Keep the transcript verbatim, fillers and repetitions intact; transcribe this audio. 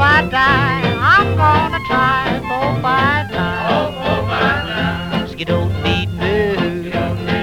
I die, I'm gonna try four, five times. Oh, oh, my God. Skidoo, dee